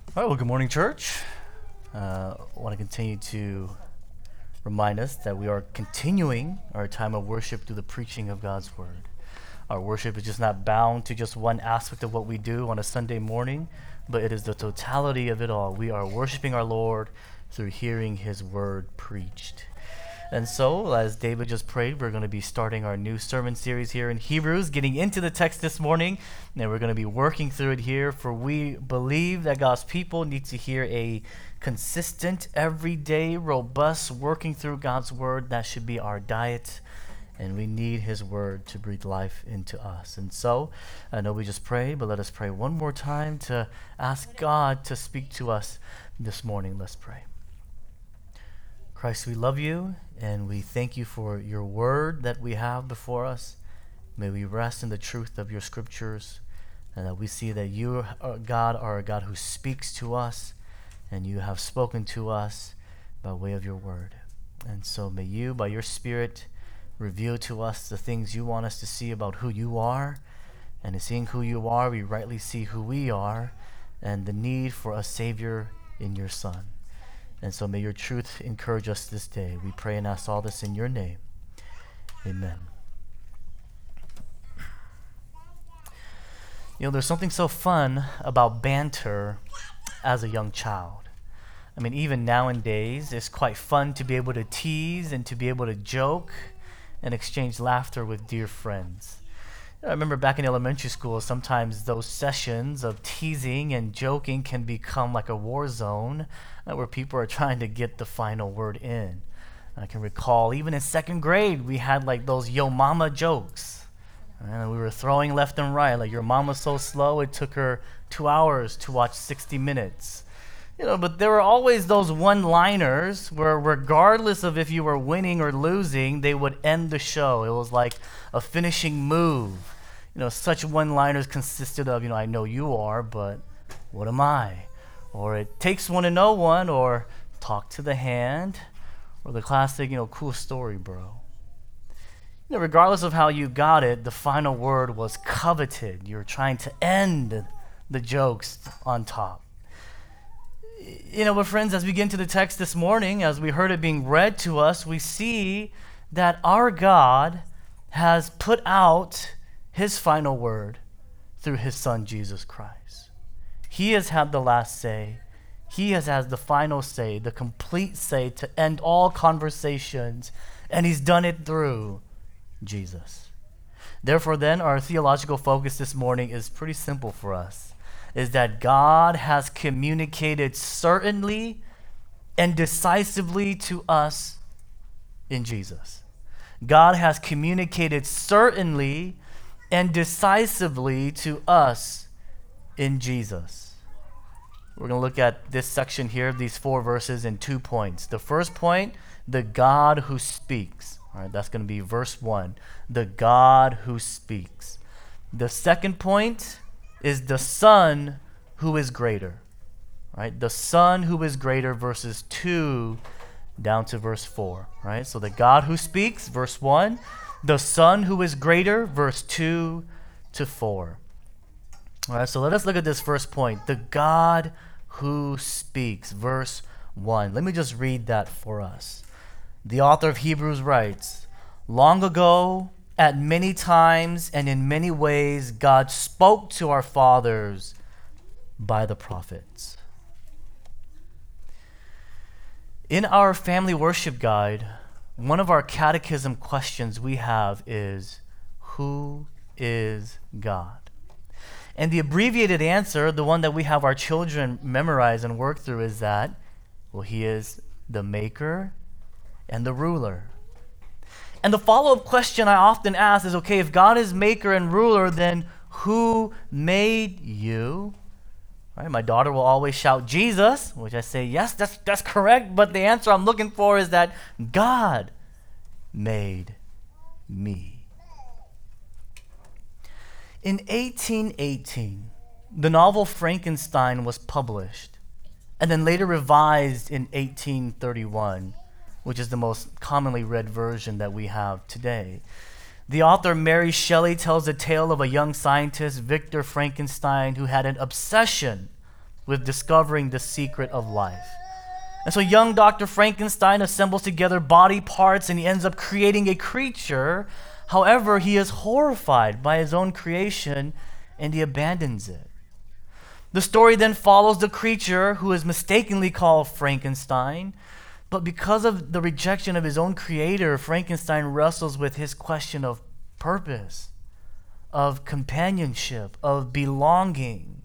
All right, well, good morning, church. I want to continue to remind us that we are continuing our time of worship through the preaching of God's Word. Our worship is just not bound to just one aspect of what we do on a Sunday morning, but it is the totality of it all. We are worshiping our Lord through hearing His Word preached. And so, as David just prayed, we're going to be starting our new sermon series here in Hebrews, getting into the text this morning, and we're going to be working through it here, for we believe that God's people need to hear a consistent, everyday, robust working through God's Word. That should be our diet, and we need His Word to breathe life into us. And so, I know we just prayed, but let us pray one more time to ask God to speak to us this morning. Let's pray. Christ, we love you, and we thank you for your word that we have before us. May we rest in the truth of your scriptures, and that we see that you, God, are a God who speaks to us, and you have spoken to us by way of your word. And so may you, by your Spirit, reveal to us the things you want us to see about who you are, and in seeing who you are, we rightly see who we are, and the need for a Savior in your Son. And so may your truth encourage us this day. We pray and ask all this in your name. Amen. You know, there's something so fun about banter as a young child. I mean, even nowadays, it's quite fun to be able to tease and to be able to joke and exchange laughter with dear friends. I remember back in elementary school, sometimes those sessions of teasing and joking can become like a war zone where people are trying to get the final word in. I can recall even in second grade, we had like those yo mama jokes. And we were throwing left and right, like your mama's so slow, it took her 2 hours to watch 60 Minutes. You know, but there were always those one-liners where regardless of if you were winning or losing, they would end the show. It was like a finishing move. You know, such one-liners consisted of, I know you are, but what am I? Or it takes one to know one, or talk to the hand, or the classic, cool story, bro. Regardless of how you got it, the final word was coveted. You're trying to end the jokes on top. But friends, as we get into the text this morning, as we heard it being read to us, we see that our God has put out his final word through his Son, Jesus Christ. He has had the last say. He has had the final say, the complete say to end all conversations, and he's done it through Jesus. Therefore, then, our theological focus this morning is pretty simple for us, is that God has communicated certainly and decisively to us in Jesus. God has communicated certainly and decisively to us in Jesus. We're going to look at this section here, these 4 verses, in 2 points. The first point, the God who speaks. All right, that's going to be verse 1, the God who speaks. The second point is the Son who is greater. Right? The Son who is greater, verses 2 down to verse 4. Right? So the God who speaks, verse 1. The Son who is greater, verse 2 to 4. All right, so let us look at this first point. The God who speaks, verse 1. Let me just read that for us. The author of Hebrews writes, "Long ago, at many times and in many ways, God spoke to our fathers by the prophets." In our family worship guide, one of our catechism questions we have is, who is God? And the abbreviated answer, the one that we have our children memorize and work through, is that, well, he is the maker and the ruler. And the follow-up question I often ask is, okay, if God is maker and ruler, then who made you? Right? My daughter will always shout, Jesus, which I say, yes, that's correct, but the answer I'm looking for is that God made me. In 1818, the novel Frankenstein was published and then later revised in 1831, which is the most commonly read version that we have today. The author Mary Shelley tells the tale of a young scientist, Victor Frankenstein, who had an obsession with discovering the secret of life. And so young Dr. Frankenstein assembles together body parts and he ends up creating a creature. However, he is horrified by his own creation and he abandons it. The story then follows the creature who is mistakenly called Frankenstein, but because of the rejection of his own creator, Frankenstein wrestles with his question of purpose, of companionship, of belonging.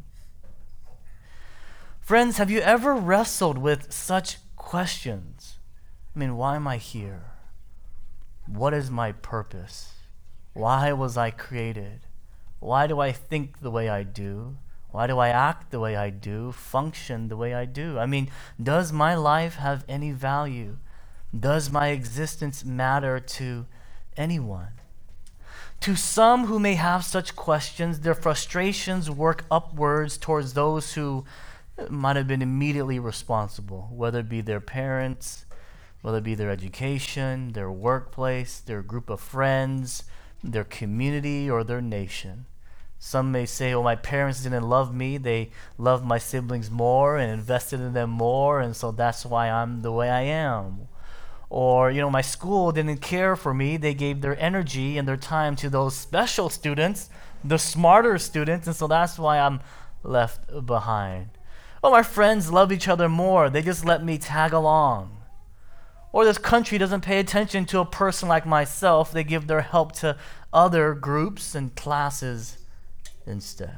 Friends, have you ever wrestled with such questions? I mean, why am I here? What is my purpose? Why was I created? Why do I think the way I do? Why do I act the way I do, function the way I do? I mean, does my life have any value? Does my existence matter to anyone? To some who may have such questions, their frustrations work upwards towards those who might have been immediately responsible, whether it be their parents, whether it be their education, their workplace, their group of friends, their community, or their nation. Some may say, oh, my parents didn't love me. They loved my siblings more and invested in them more, and so that's why I'm the way I am. Or, my school didn't care for me. They gave their energy and their time to those special students, the smarter students, and so that's why I'm left behind. Oh, my friends love each other more. They just let me tag along. Or this country doesn't pay attention to a person like myself. They give their help to other groups and classes instead.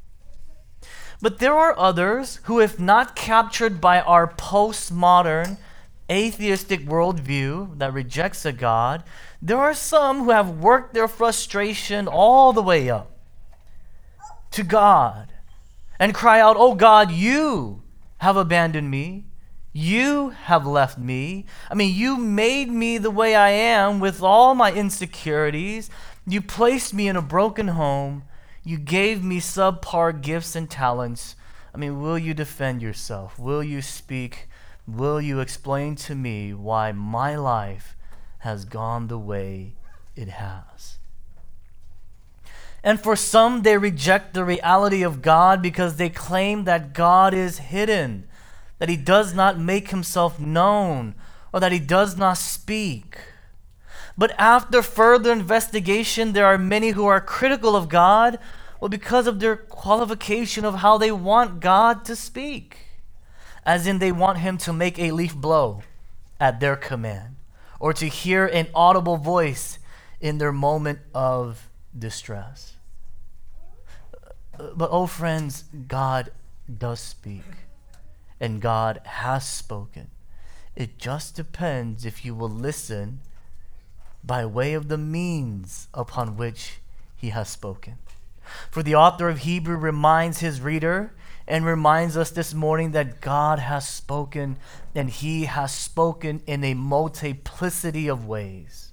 But there are others who, if not captured by our postmodern atheistic worldview that rejects a God, there are some who have worked their frustration all the way up to God and cry out, oh God, you have abandoned me. You have left me. I mean, you made me the way I am with all my insecurities. You placed me in a broken home. You gave me subpar gifts and talents. I mean, will you defend yourself? Will you speak? Will you explain to me why my life has gone the way it has? And for some, they reject the reality of God because they claim that God is hidden, that he does not make himself known, or that he does not speak. But after further investigation, there are many who are critical of God, because of their qualification of how they want God to speak. As in, they want him to make a leaf blow at their command, or to hear an audible voice in their moment of distress. But, oh friends, God does speak, and God has spoken. It just depends if you will listen by way of the means upon which he has spoken. For the author of Hebrew reminds his reader and reminds us this morning that God has spoken, and he has spoken in a multiplicity of ways.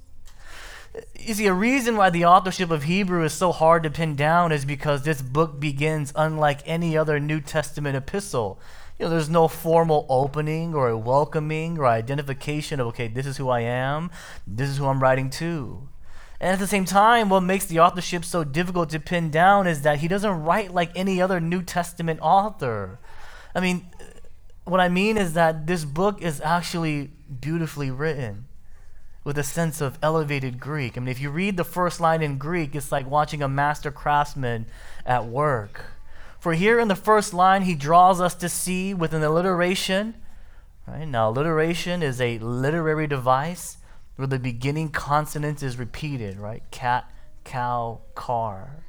You see, a reason why the authorship of Hebrew is so hard to pin down is because this book begins unlike any other New Testament epistle. There's no formal opening or a welcoming or identification of, okay, this is who I am, this is who I'm writing to. And at the same time, what makes the authorship so difficult to pin down is that he doesn't write like any other New Testament author. I mean, what I mean is that this book is actually beautifully written with a sense of elevated Greek. I mean, if you read the first line in Greek, it's like watching a master craftsman at work. For here in the first line, he draws us to see with an alliteration. Right? Now, alliteration is a literary device where the beginning consonant is repeated, right? Cat, cow, car.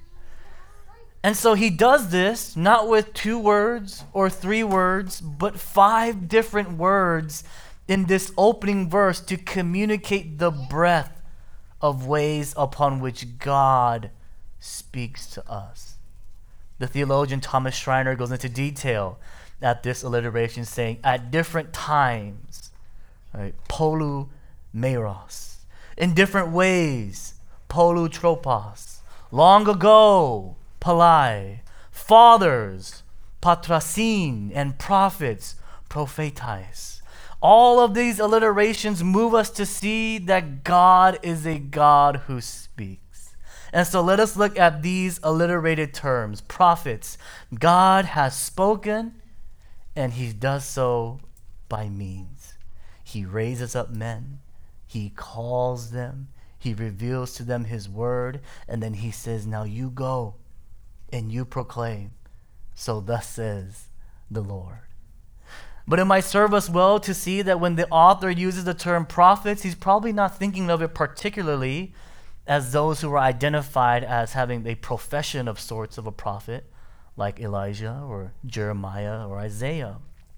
And so he does this not with 2 words or 3 words, but 5 different words in this opening verse to communicate the breadth of ways upon which God speaks to us. The theologian Thomas Schreiner goes into detail at this alliteration, saying, at different times, right, polou meros, in different ways, polou tropos, long ago, palai, fathers, patrasin, and prophets, prophetais. All of these alliterations move us to see that God is a God who speaks. And so let us look at these alliterated terms. Prophets, God has spoken And he does so by means. He raises up men. He calls them. He reveals to them his word. And then he says, now you go and you proclaim. So thus says the Lord. But it might serve us well to see that when the author uses the term prophets, he's probably not thinking of it particularly as those who were identified as having a profession of sorts of a prophet, like Elijah or Jeremiah or Isaiah.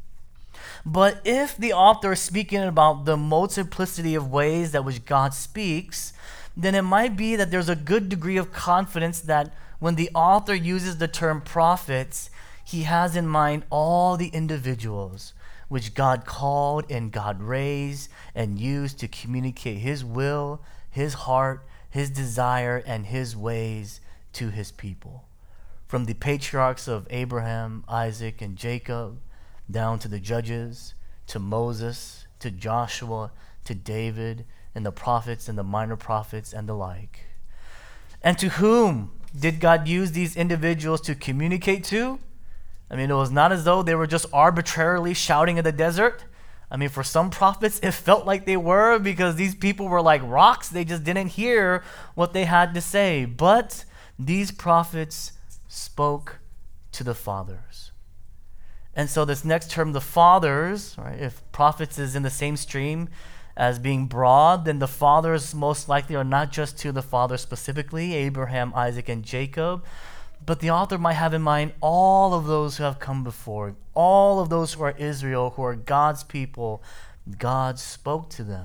But if the author is speaking about the multiplicity of ways that which God speaks, then it might be that there's a good degree of confidence that when the author uses the term prophets, he has in mind all the individuals which God called and God raised and used to communicate his will, his heart, his desire, and his ways to his people. From the patriarchs of Abraham, Isaac, and Jacob, down to the judges, to Moses, to Joshua, to David, and the prophets and the minor prophets and the like. And to whom did God use these individuals to communicate to? I mean, it was not as though they were just arbitrarily shouting in the desert. I mean, for some prophets, it felt like they were, because these people were like rocks. They just didn't hear what they had to say. But these prophets spoke to the fathers. And so this next term, the fathers, right, if prophets is in the same stream as being broad, then the fathers most likely are not just to the fathers specifically, Abraham, Isaac, and Jacob, but the author might have in mind all of those who have come before, all of those who are Israel, who are God's people. God spoke to them.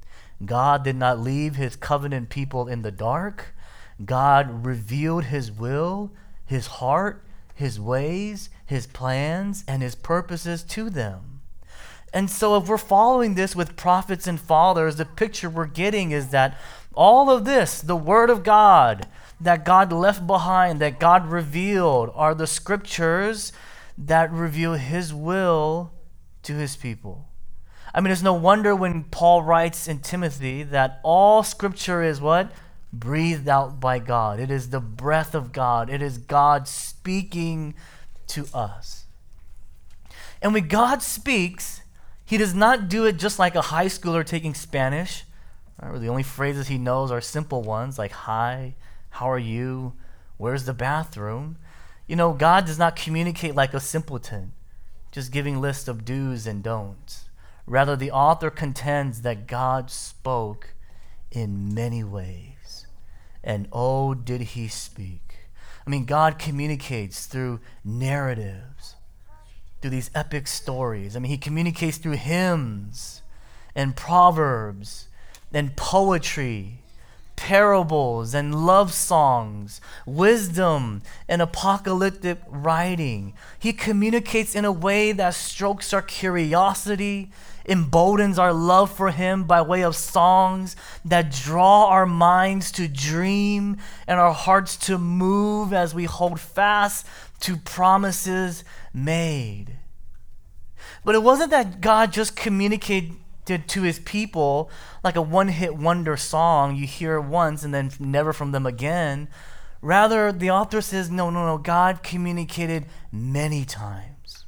God did not leave his covenant people in the dark. God revealed his will, his heart, his ways, his plans, and his purposes to them. And so if we're following this with prophets and fathers, the picture we're getting is that all of this, the word of God, that God left behind, that God revealed, are the scriptures that reveal his will to his people. I mean, it's no wonder when Paul writes in Timothy that all scripture is what? Breathed out by God. It is the breath of God. It is God speaking to us. And when God speaks, he does not do it just like a high schooler taking Spanish, right, where the only phrases he knows are simple ones like hi, how are you, where's the bathroom? You know, God does not communicate like a simpleton, just giving lists of do's and don'ts. Rather, the author contends that God spoke in many ways. And oh, did he speak. I mean, God communicates through narratives, through these epic stories. I mean, he communicates through hymns and proverbs and poetry, parables and love songs, wisdom and apocalyptic writing. He communicates in a way that strokes our curiosity, emboldens our love for him by way of songs that draw our minds to dream and our hearts to move as we hold fast to promises made. But it wasn't that God just communicated to his people like a one-hit wonder song you hear once and then never from them again. Rather, the author says, no, God communicated many times.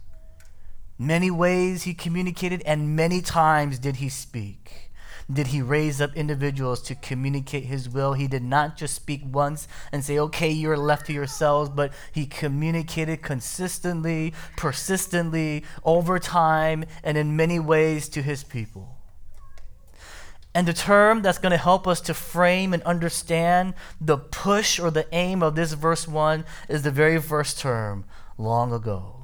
Many ways he communicated, and many times did he speak. Did he raise up individuals to communicate his will? He did not just speak once and say, okay, you're left to yourselves, but he communicated consistently, persistently, over time, and in many ways to his people. And the term that's going to help us to frame and understand the push or the aim of this verse 1 is the very first term, long ago.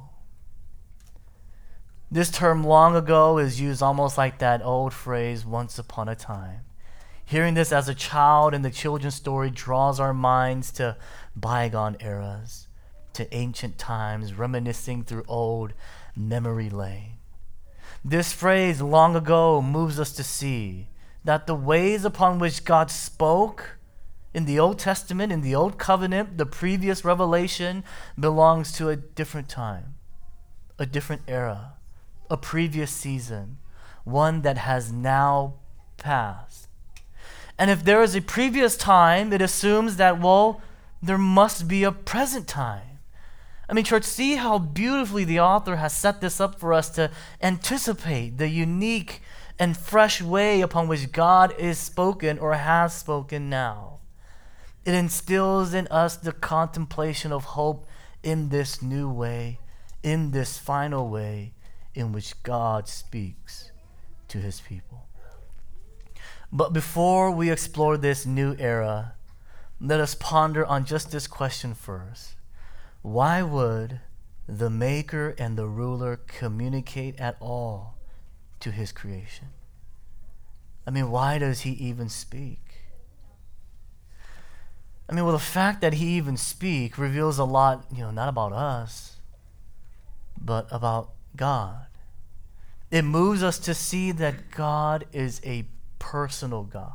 This term, long ago, is used almost like that old phrase, once upon a time. Hearing this as a child in the children's story draws our minds to bygone eras, to ancient times, reminiscing through old memory lane. This phrase, long ago, moves us to see that the ways upon which God spoke in the Old Testament, in the Old Covenant, the previous revelation, belongs to a different time, a different era, a previous season, one that has now passed. And if there is a previous time, it assumes that, well, there must be a present time. I mean, church, see how beautifully the author has set this up for us to anticipate the unique and fresh way upon which God is spoken or has spoken now. It instills in us the contemplation of hope in this new way, in this final way in which God speaks to his people. But before we explore this new era, let us ponder on just this question first. Why would the maker and the ruler communicate at all to his creation? I mean, why does he even speak? I mean, well, the fact that he even speaks reveals a lot, not about us, but about God. It moves us to see that God is a personal God.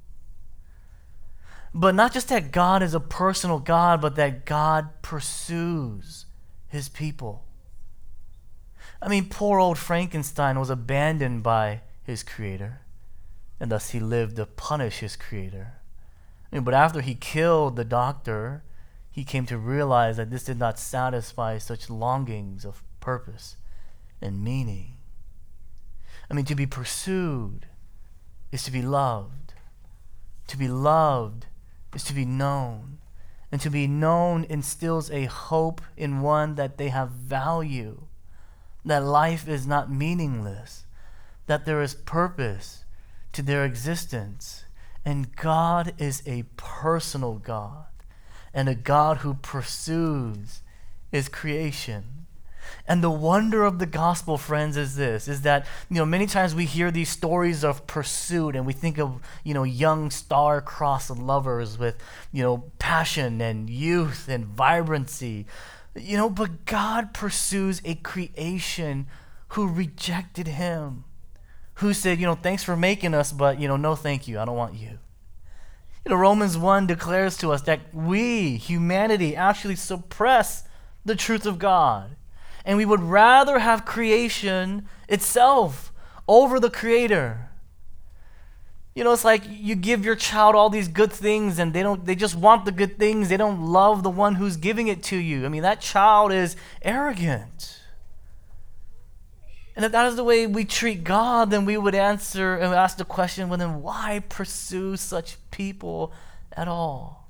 But not just that God is a personal God, but that God pursues his people. I mean, poor old Frankenstein was abandoned by his creator, and thus he lived to punish his creator. I mean, but after he killed the doctor, he came to realize that this did not satisfy such longings of purpose and meaning. I mean, to be pursued is to be loved. To be loved is to be known. And to be known instills a hope in one that they have value, that life is not meaningless, that there is purpose to their existence. And God is a personal God, and a God who pursues his creation. And the wonder of the gospel, friends, is this, is that, many times we hear these stories of pursuit and we think of, young star-crossed lovers with, passion and youth and vibrancy. But God pursues a creation who rejected him, who said, thanks for making us, but, no thank you, I don't want you. Romans 1 declares to us that we, humanity, actually suppress the truth of God. And we would rather have creation itself over the Creator. It's like you give your child all these good things and they just want the good things. They don't love the one who's giving it to you. I mean, that child is arrogant. And if that is the way we treat God, then we would answer and ask the question, well, then why pursue such people at all?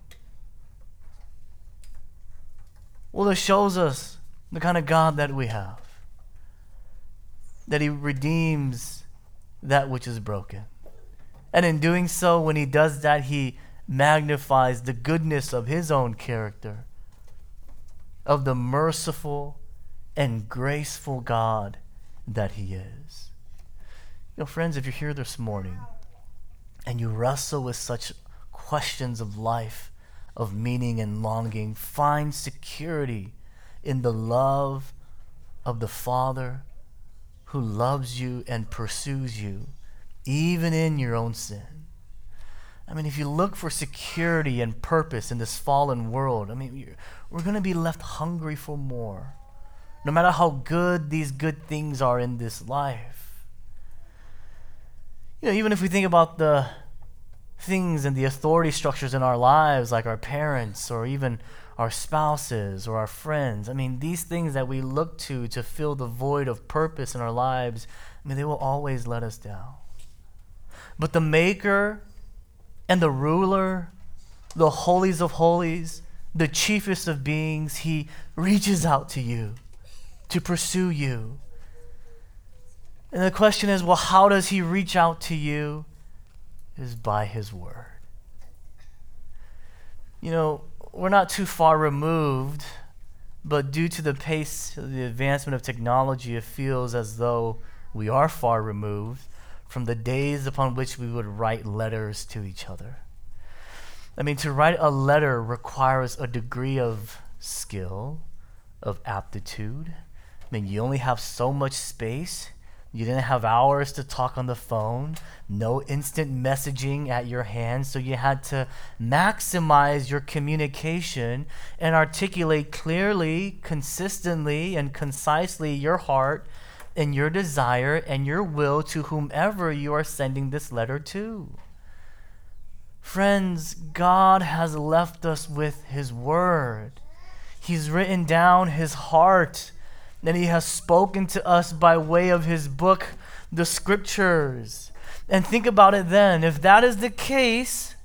Well, it shows us the kind of God that we have, that he redeems that which is broken. And in doing so, when he does that, he magnifies the goodness of his own character, of the merciful and graceful God that he is. Friends, if you're here this morning and you wrestle with such questions of life, of meaning and longing, find security in the love of the Father who loves you and pursues you, even in your own sin. I mean, if you look for security and purpose in this fallen world, we're going to be left hungry for more, no matter how good these good things are in this life. Even if we think about the things and the authority structures in our lives, like our parents or even our spouses or our friends, these things that we look to fill the void of purpose in our lives, they will always let us down. But the maker and the ruler, the holies of holies, the chiefest of beings, he reaches out to you to pursue you. And the question is, well, how does he reach out to you? It is by his word. We're not too far removed, but due to the pace of the advancement of technology, it feels as though we are far removed from the days upon which we would write letters to each other. To write a letter requires a degree of skill, of aptitude. You only have so much space. You didn't have hours to talk on the phone, no instant messaging at your hand, so you had to maximize your communication and articulate clearly, consistently, and concisely your heart and your desire and your will to whomever you are sending this letter to. Friends, God has left us with his word. He's written down his heart, and he has spoken to us by way of his book, the scriptures. And think about it then. If that is the case,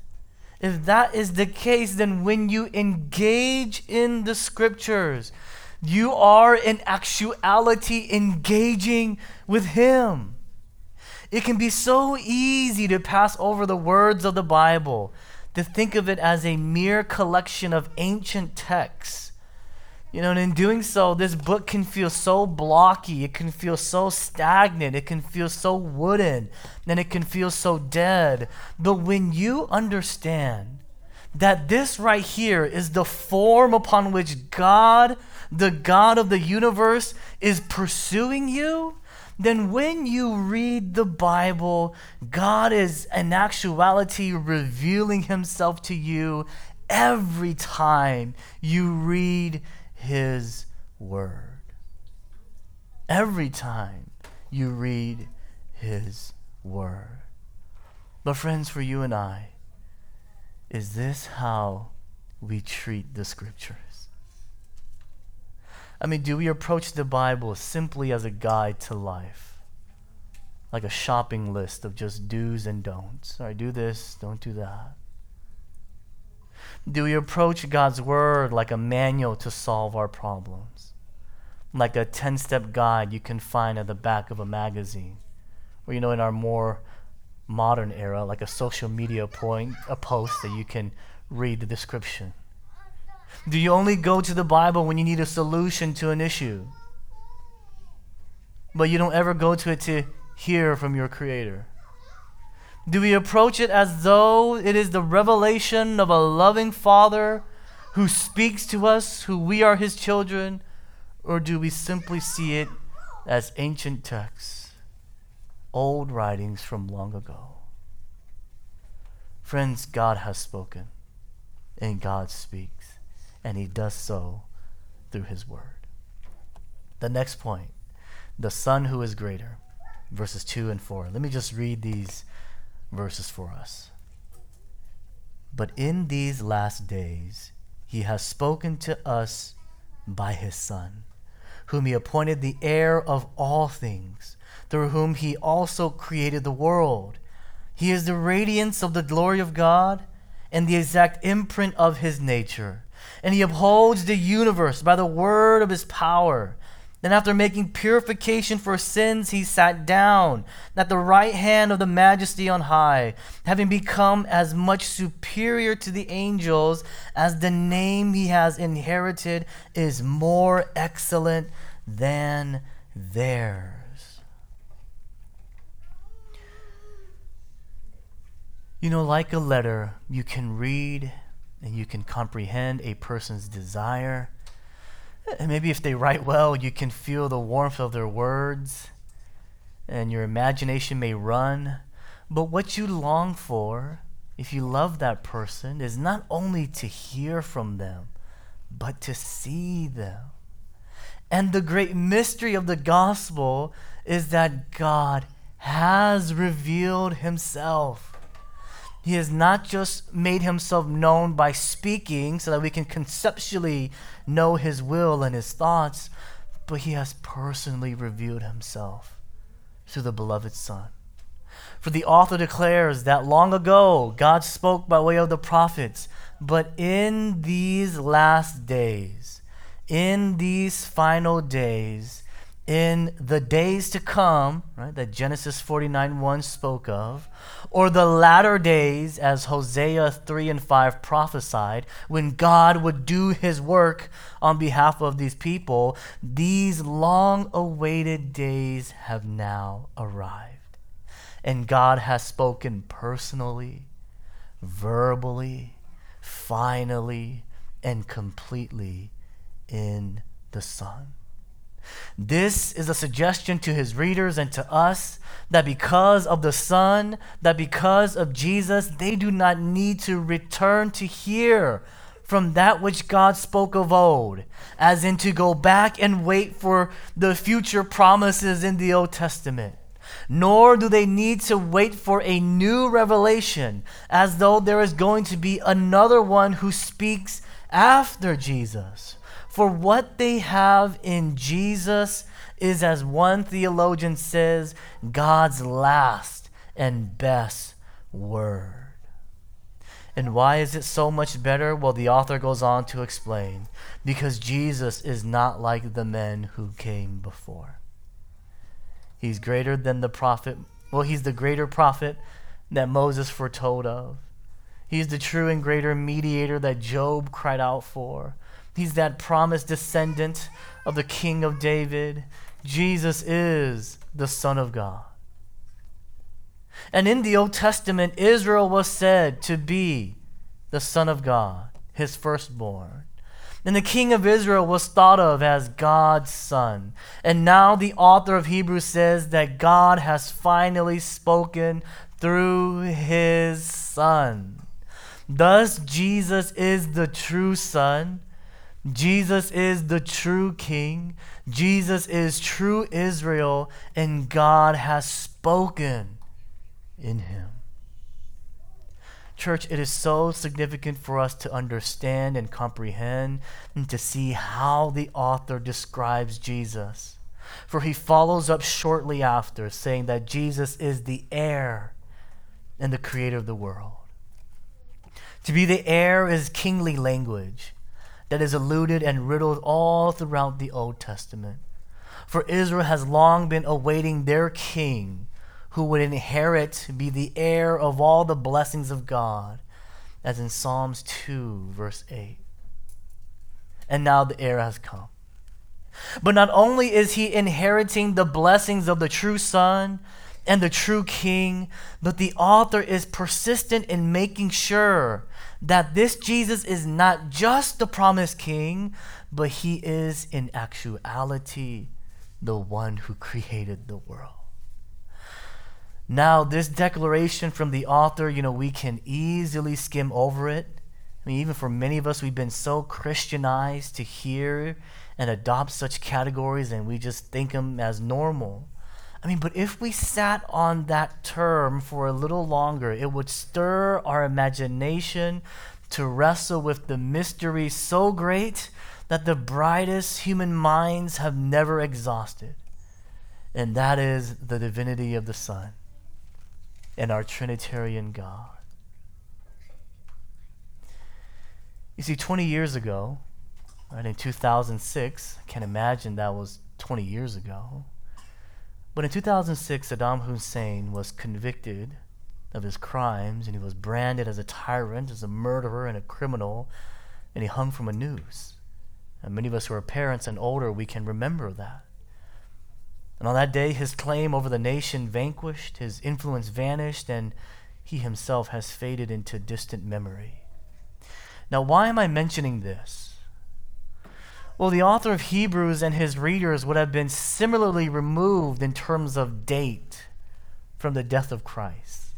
then when you engage in the scriptures, you are in actuality engaging with him. It can be so easy to pass over the words of the Bible, to think of it as a mere collection of ancient texts. And in doing so, this book can feel so blocky, it can feel so stagnant, it can feel so wooden, and it can feel so dead. But when you understand that this right here is the form upon which God, the God of the universe, is pursuing you, then when you read the Bible, God is in actuality revealing himself to you every time you read his word. Every time you read his word. But friends, for you and I, is this how we treat the scriptures? Do we approach the Bible simply as a guide to life? Like a shopping list of just do's and don'ts. All right, do this, don't do that. Do we approach God's word like a manual to solve our problems? Like a 10-step guide you can find at the back of a magazine? Or, in our more modern era, like a social media post that you can read the description? Do you only go to the Bible when you need a solution to an issue, but you don't ever go to it to hear from your Creator? Do we approach it as though it is the revelation of a loving Father who speaks to us, who we are his children, or do we simply see it as ancient texts, old writings from long ago? Friends, God has spoken, and God speaks, and he does so through his word. The next point, the Son who is greater, verses 2 and 4. Let me just read these verses for us. But in these last days, he has spoken to us by his Son, whom he appointed the heir of all things, through whom he also created the world. He is the radiance of the glory of God and the exact imprint of his nature. And he upholds the universe by the word of his power. Then after making purification for sins, he sat down at the right hand of the Majesty on high, having become as much superior to the angels as the name he has inherited is more excellent than theirs. Like a letter, you can read and you can comprehend a person's desire. And maybe if they write well, you can feel the warmth of their words, and your imagination may run. But what you long for, if you love that person, is not only to hear from them, but to see them. And the great mystery of the gospel is that God has revealed himself. He has not just made himself known by speaking so that we can conceptually know his will and his thoughts, but he has personally revealed himself through the beloved Son. For the author declares that long ago God spoke by way of the prophets, but in these last days, in these final days, in the days to come, right, that Genesis 49:1 spoke of, or the latter days, as Hosea 3 and 5 prophesied, when God would do his work on behalf of these people, these long-awaited days have now arrived. And God has spoken personally, verbally, finally, and completely in the Son. This is a suggestion to his readers and to us that because of the Son, that because of Jesus, they do not need to return to hear from that which God spoke of old, as in to go back and wait for the future promises in the Old Testament. Nor do they need to wait for a new revelation, as though there is going to be another one who speaks after Jesus. For what they have in Jesus is, as one theologian says, God's last and best word. And why is it so much better? Well, the author goes on to explain. Because Jesus is not like the men who came before. He's greater than the prophet. Well, he's the greater prophet that Moses foretold of. He's the true and greater mediator that Job cried out for. He's that promised descendant of the King of David. Jesus is the Son of God. And in the Old Testament, Israel was said to be the Son of God, his firstborn. And the King of Israel was thought of as God's son. And now the author of Hebrews says that God has finally spoken through his Son. Thus, Jesus is the true Son. Jesus is the true King. Jesus is true Israel, and God has spoken in him. Church, it is so significant for us to understand and comprehend and to see how the author describes Jesus. For he follows up shortly after saying that Jesus is the heir and the creator of the world. To be the heir is kingly language that is alluded and riddled all throughout the Old Testament. For Israel has long been awaiting their king who would inherit, be the heir of all the blessings of God, as in Psalms 2, verse 8. And now the heir has come. But not only is he inheriting the blessings of the true Son and the true King, but the author is persistent in making sure that this Jesus is not just the promised King, but he is in actuality the one who created the world. Now, this declaration from the author, we can easily skim over it. I mean, even for many of us, we've been so Christianized to hear and adopt such categories, and we just think them as normal. But if we sat on that term for a little longer, it would stir our imagination to wrestle with the mystery so great that the brightest human minds have never exhausted. And that is the divinity of the Son and our Trinitarian God. You see, 20 years ago, right, in 2006, I can't imagine that was 20 years ago, but in 2006, Saddam Hussein was convicted of his crimes, and he was branded as a tyrant, as a murderer and a criminal, and he hung from a noose. And many of us who are parents and older, we can remember that. And on that day, his claim over the nation vanquished, his influence vanished, and he himself has faded into distant memory. Now, why am I mentioning this? Well, the author of Hebrews and his readers would have been similarly removed in terms of date from the death of Christ,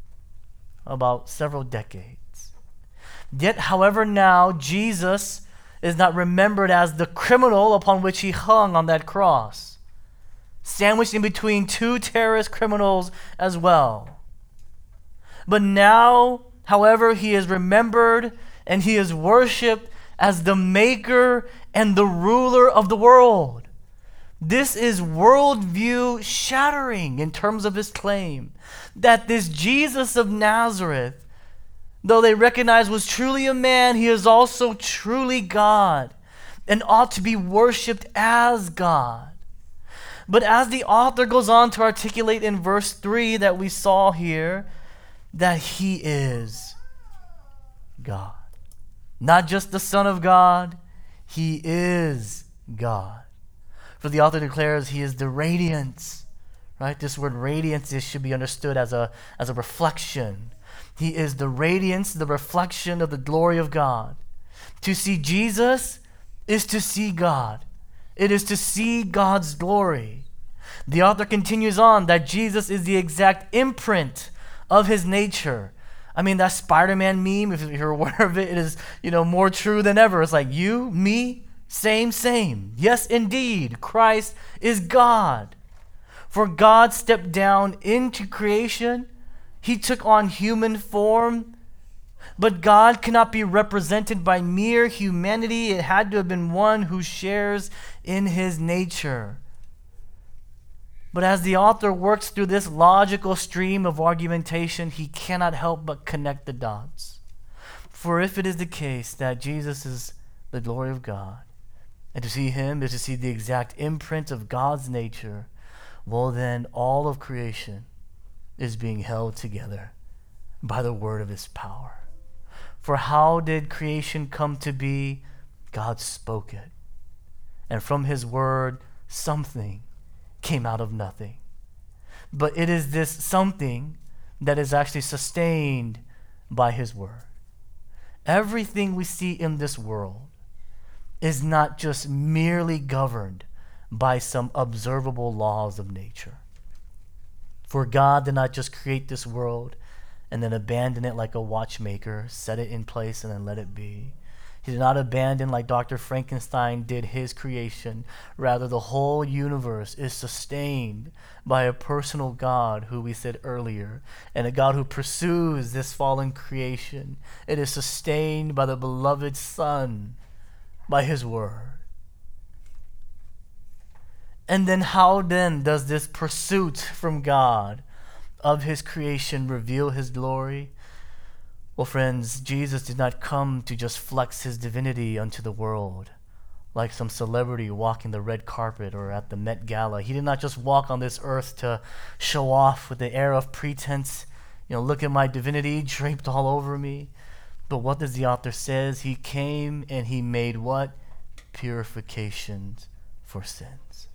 about several decades. Yet, however, now Jesus is not remembered as the criminal upon which he hung on that cross, sandwiched in between two terrorist criminals as well. But now, however, he is remembered and he is worshipped as the maker and the ruler of the world. This is worldview shattering in terms of his claim that this Jesus of Nazareth, though they recognize was truly a man, he is also truly God and ought to be worshipped as God. But as the author goes on to articulate in verse 3 that we saw here, that he is God. Not just the Son of God, he is God. For the author declares he is the radiance, right? This word radiance should be understood as a reflection. He is the radiance, the reflection of the glory of God. To see Jesus is to see God. It is to see God's glory. The author continues on that Jesus is the exact imprint of his nature. That Spider-Man meme, if you're aware of it, it is, more true than ever. It's like you, me, same. Yes, indeed, Christ is God. For God stepped down into creation. He took on human form. But God cannot be represented by mere humanity. It had to have been one who shares in his nature. But as the author works through this logical stream of argumentation, he cannot help but connect the dots. For if it is the case that Jesus is the glory of God, and to see him is to see the exact imprint of God's nature, well then all of creation is being held together by the word of his power. For how did creation come to be? God spoke it. And from his word, something came out of nothing. But it is this something that is actually sustained by his word. Everything we see in this world is not just merely governed by some observable laws of nature. For God did not just create this world and then abandon it like a watchmaker, set it in place and then let it be. He did not abandon like Dr. Frankenstein did his creation. Rather, the whole universe is sustained by a personal God who we said earlier, and a God who pursues this fallen creation. It is sustained by the beloved Son, by his word. And then how then does this pursuit from God of his creation reveal his glory? Well, friends, Jesus did not come to just flex his divinity unto the world like some celebrity walking the red carpet or at the Met Gala. He did not just walk on this earth to show off with the air of pretense, look at my divinity draped all over me. But what does the author says? He came and he made what? Purifications for sins.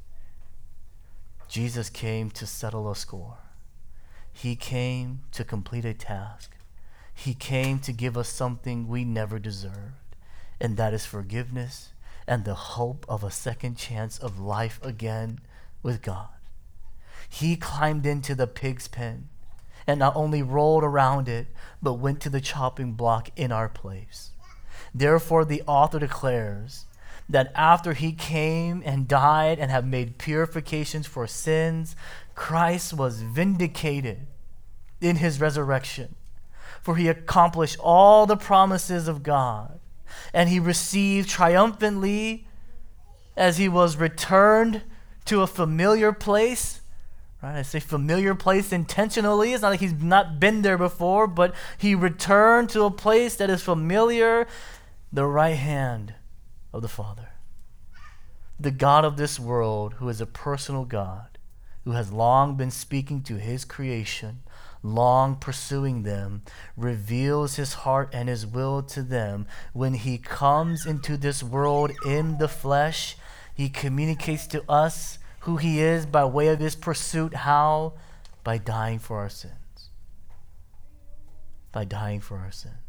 Jesus came to settle a score. He came to complete a task. He came to give us something we never deserved, and that is forgiveness and the hope of a second chance of life again with God. He climbed into the pig's pen and not only rolled around it, but went to the chopping block in our place. Therefore, the author declares that after he came and died and have made purifications for sins, Christ was vindicated in his resurrection. For he accomplished all the promises of God, and he received triumphantly as he was returned to a familiar place. Right? I say familiar place intentionally. It's not like he's not been there before, but he returned to a place that is familiar, the right hand of the Father. The God of this world, who is a personal God, who has long been speaking to his creation, long pursuing them, reveals his heart and his will to them. When he comes into this world in the flesh, he communicates to us who he is by way of his pursuit. How? By dying for our sins. By dying for our sins.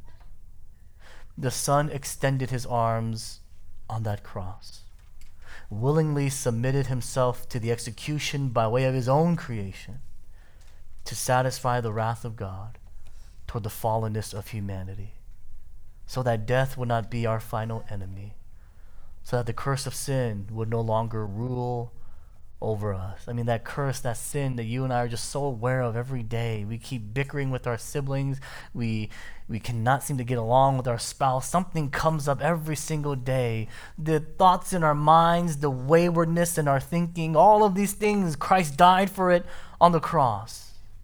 The Son extended his arms on that cross, willingly submitted himself to the execution by way of his own creation, to satisfy the wrath of God toward the fallenness of humanity, so that death would not be our final enemy, so that the curse of sin would no longer rule over us. I mean, that curse, that sin that you and I are just so aware of every day. We keep bickering with our siblings. We cannot seem to get along with our spouse. Something comes up every single day. The thoughts in our minds, the waywardness in our thinking, all of these things, Christ died for it on the cross.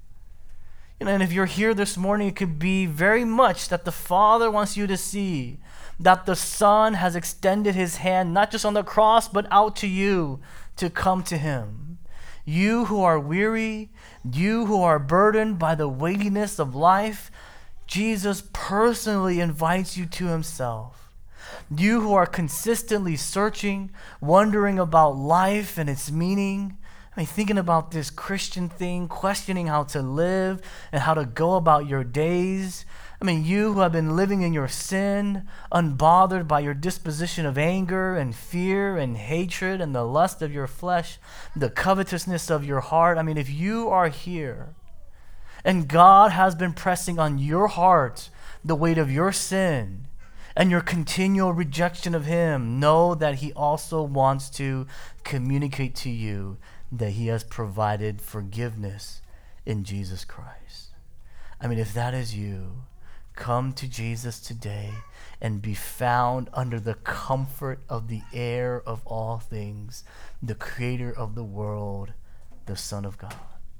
And if you're here this morning, it could be very much that the Father wants you to see that the Son has extended his hand, not just on the cross, but out to you to come to him. You who are weary, you who are burdened by the weightiness of life, Jesus personally invites you to himself. You who are consistently searching, wondering about life and its meaning, thinking about this Christian thing, questioning how to live and how to go about your days. You who have been living in your sin, unbothered by your disposition of anger and fear and hatred and the lust of your flesh, the covetousness of your heart. If you are here and God has been pressing on your heart the weight of your sin and your continual rejection of him, know that he also wants to communicate to you that he has provided forgiveness in Jesus Christ. If that is you, come to Jesus today and be found under the comfort of the heir of all things, the creator of the world, the Son of God.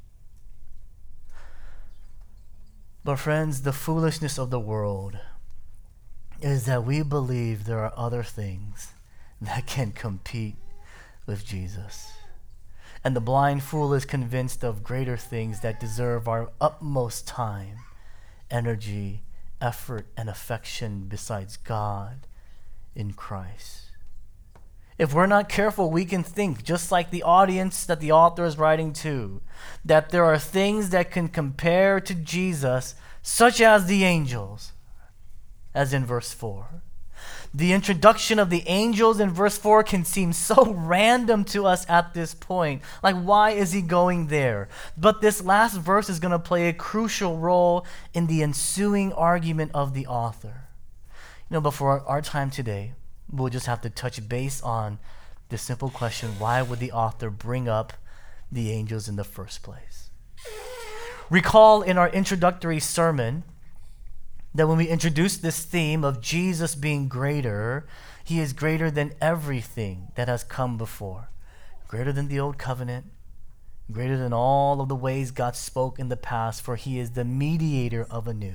But friends, the foolishness of the world is that we believe there are other things that can compete with Jesus. And the blind fool is convinced of greater things that deserve our utmost time, energy, effort, and affection besides God in Christ. If we're not careful, we can think, just like the audience that the author is writing to, that there are things that can compare to Jesus, such as the angels, as in verse 4. The introduction of the angels in verse 4 can seem so random to us at this point. Like, why is he going there? But this last verse is going to play a crucial role in the ensuing argument of the author. But for our time today, we'll just have to touch base on the simple question, why would the author bring up the angels in the first place? Recall in our introductory sermon that when we introduced this theme of Jesus being greater, he is greater than everything that has come before. Greater than the old covenant, greater than all of the ways God spoke in the past, for he is the mediator of a new.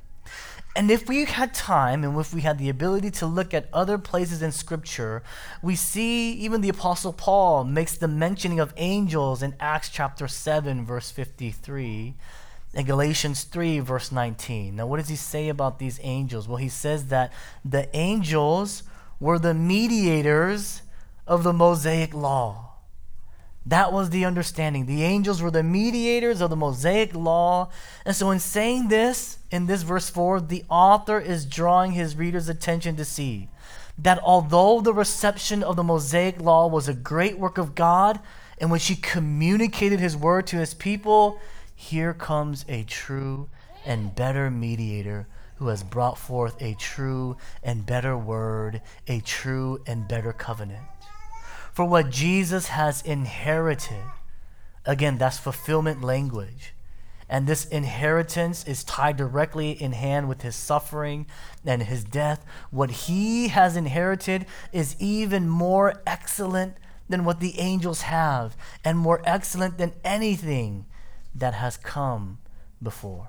And if we had time and if we had the ability to look at other places in Scripture, we see even the Apostle Paul makes the mentioning of angels in Acts chapter 7, verse 53, and Galatians 3, verse 19. Now, what does he say about these angels? Well, he says that the angels were the mediators of the Mosaic law. That was the understanding. The angels were the mediators of the Mosaic law. And so in saying this, in this verse 4, the author is drawing his reader's attention to see that although the reception of the Mosaic law was a great work of God in which he communicated his word to his people, here comes a true and better mediator who has brought forth a true and better word, a true and better covenant. For what Jesus has inherited, again, that's fulfillment language. And this inheritance is tied directly in hand with his suffering and his death. What he has inherited is even more excellent than what the angels have, and more excellent than anything that has come before.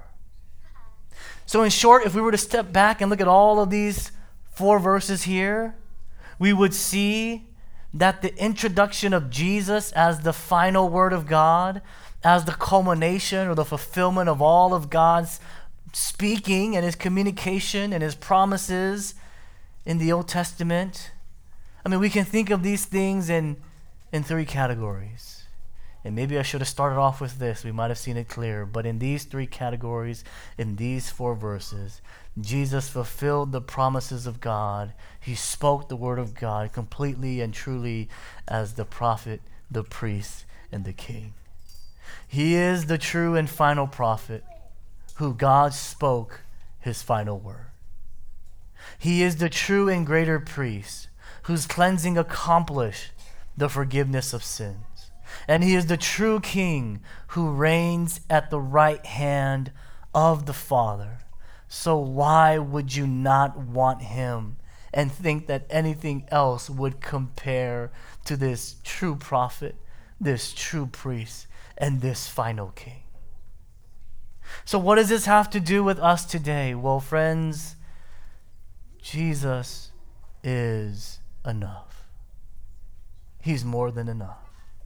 So in short, if we were to step back and look at all of these 4 verses here, we would see that the introduction of Jesus as the final word of God, as the culmination or the fulfillment of all of God's speaking and his communication and his promises in the Old Testament. We can think of these things in 3 categories. And maybe I should have started off with this. We might have seen it clear. But in these 3 categories, in these 4 verses, Jesus fulfilled the promises of God. He spoke the word of God completely and truly as the prophet, the priest, and the king. He is the true and final prophet who God spoke his final word. He is the true and greater priest whose cleansing accomplished the forgiveness of sins. And he is the true king who reigns at the right hand of the Father. So why would you not want him and think that anything else would compare to this true prophet, this true priest, and this final king? So what does this have to do with us today? Well, friends, Jesus is enough. He's more than enough.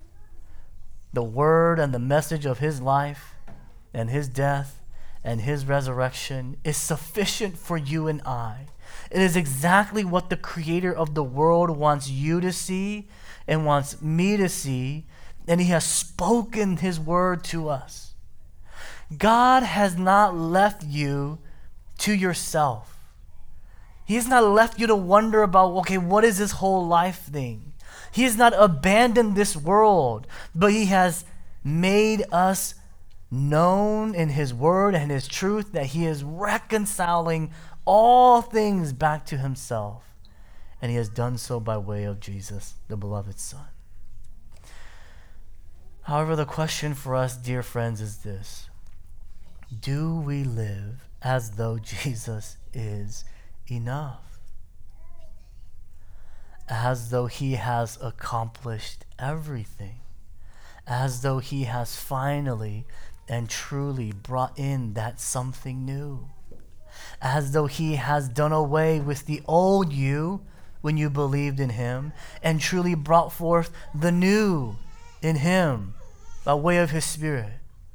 The word and the message of his life and his death and his resurrection is sufficient for you and I. It is exactly what the creator of the world wants you to see and wants me to see, and he has spoken his word to us. God has not left you to yourself. He has not left you to wonder about, okay, what is this whole life thing? He has not abandoned this world, but he has made us known in his word and his truth that he is reconciling all things back to himself. And he has done so by way of Jesus, the beloved Son. However, the question for us, dear friends, is this: do we live as though Jesus is enough, as though he has accomplished everything, as though he has finally and truly brought in that something new, as though he has done away with the old you when you believed in him and truly brought forth the new in him by way of his Spirit.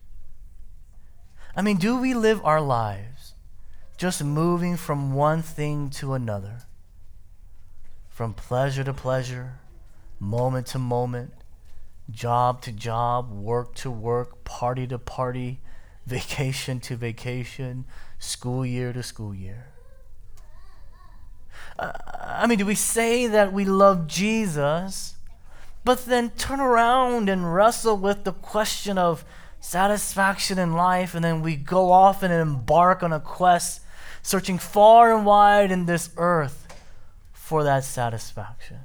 I mean, do we live our lives just moving from one thing to another, from pleasure to pleasure, moment to moment, job to job, work to work, party to party, vacation to vacation, school year to school year? I mean, do we say that we love Jesus, but then turn around and wrestle with the question of satisfaction in life, and then we go off and embark on a quest searching far and wide in this earth for that satisfaction?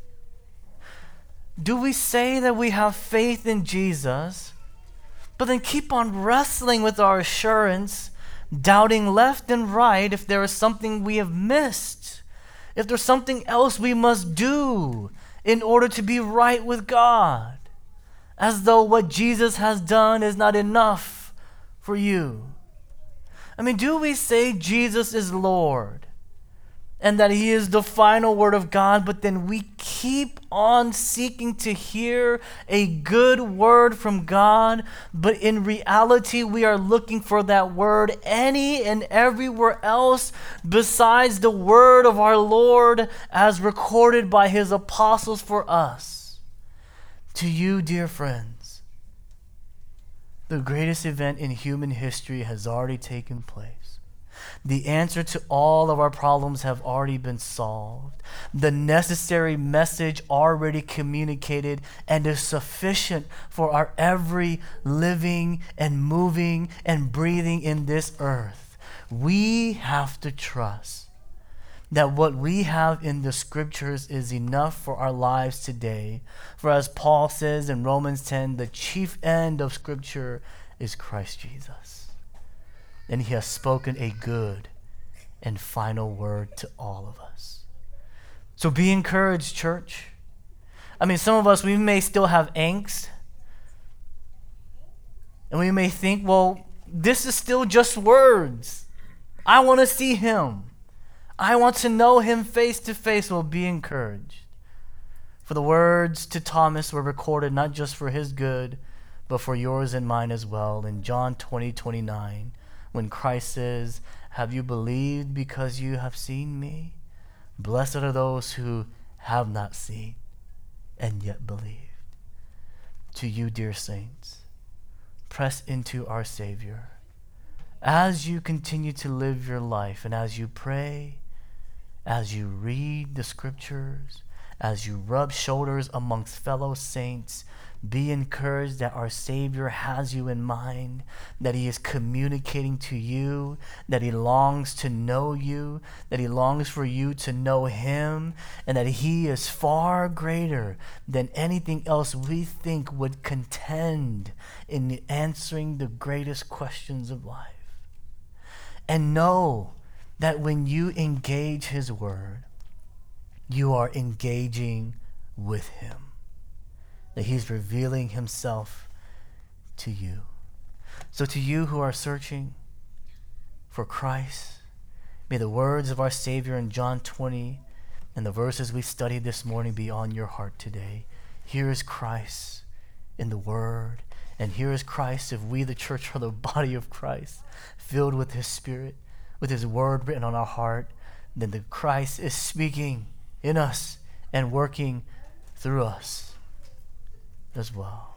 Do we say that we have faith in Jesus, but then keep on wrestling with our assurance, doubting left and right if there is something we have missed, if there's something else we must do in order to be right with God, as though what Jesus has done is not enough for you? I mean, do we say Jesus is Lord and that he is the final word of God, but then we keep on seeking to hear a good word from God, but in reality we are looking for that word any and everywhere else besides the word of our Lord as recorded by his apostles for us? To you, dear friends, the greatest event in human history has already taken place. The answer to all of our problems have already been solved. The necessary message already communicated and is sufficient for our every living and moving and breathing in this earth. We have to trust that what we have in the scriptures is enough for our lives today. For as Paul says in Romans 10, the chief end of scripture is Christ Jesus. And he has spoken a good and final word to all of us. So be encouraged, church. I mean, some of us, we may still have angst. And we may think, well, this is still just words. I want to see him. I want to know him face to face. Well, be encouraged. For the words to Thomas were recorded not just for his good, but for yours and mine as well. In John 20:29, when Christ says, have you believed because you have seen me? Blessed are those who have not seen and yet believed. To you, dear saints, press into our Savior. As you continue to live your life and as you pray, as you read the scriptures, as you rub shoulders amongst fellow saints, be encouraged that our Savior has you in mind, that he is communicating to you, that he longs to know you, that he longs for you to know him, and that he is far greater than anything else we think would contend in answering the greatest questions of life. And know that when you engage his word, you are engaging with him, that he's revealing himself to you. So to you who are searching for Christ, may the words of our Savior in John 20 and the verses we studied this morning be on your heart today. Here is Christ in the word, and here is Christ if we, the church, are the body of Christ, filled with his Spirit, with his word written on our heart. Then the Christ is speaking in us and working through us as well.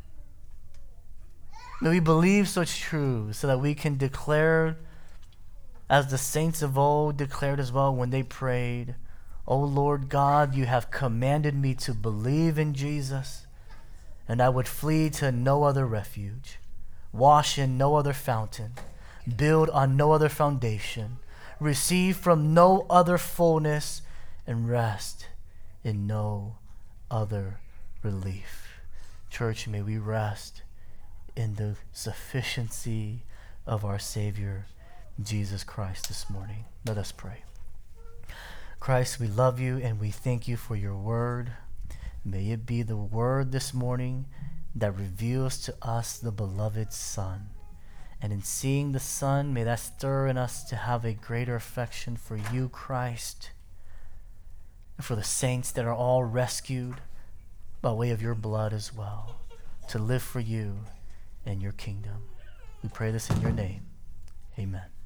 May we believe such truths so that we can declare, as the saints of old declared as well when they prayed, O Lord God, you have commanded me to believe in Jesus, and I would flee to no other refuge, wash in no other fountain, build on no other foundation, receive from no other fullness, and rest in no other relief. Church, may we rest in the sufficiency of our Savior Jesus Christ this morning. Let us pray. Christ, we love you and we thank you for your word. May it be the word this morning that reveals to us the beloved Son. And in seeing the Son, may that stir in us to have a greater affection for you, Christ, and for the saints that are all rescued by way of your blood as well, to live for you and your kingdom. We pray this in your name. Amen.